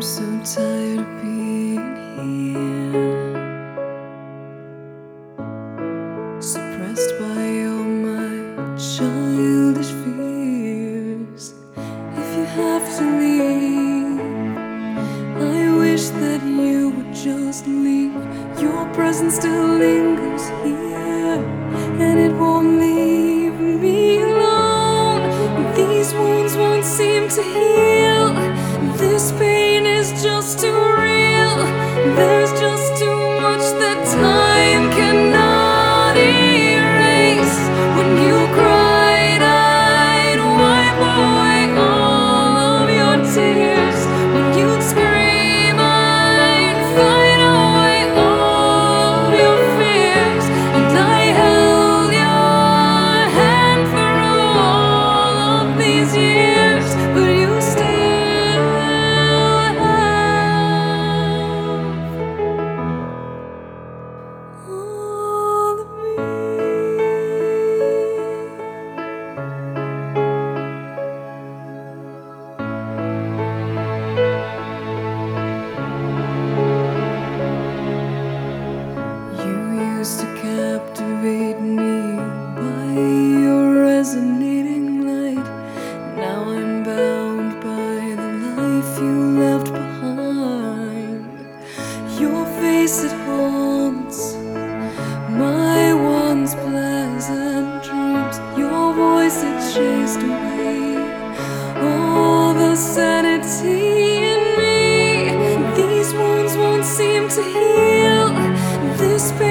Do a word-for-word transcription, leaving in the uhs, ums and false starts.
I'm so tired of being here, suppressed by all my childish fears. If you have to leave, I wish that you would just leave. Your presence still lingers here, and it won't leave me alone. These wounds won't seem to heal. This pain is just too real. There's just too much that time cannot erase. When you cried, I'd wipe away all of your tears. When you'd scream, I'd fight away all of your fears. And I held your hand for all of these years, but you still have all of me. You used to captivate me by your resonating light. Now I'm bound by the life you left behind. Your face, it haunts my once pleasant dreams. Your voice, it chased away all the sanity in me. These wounds won't seem to heal. This pain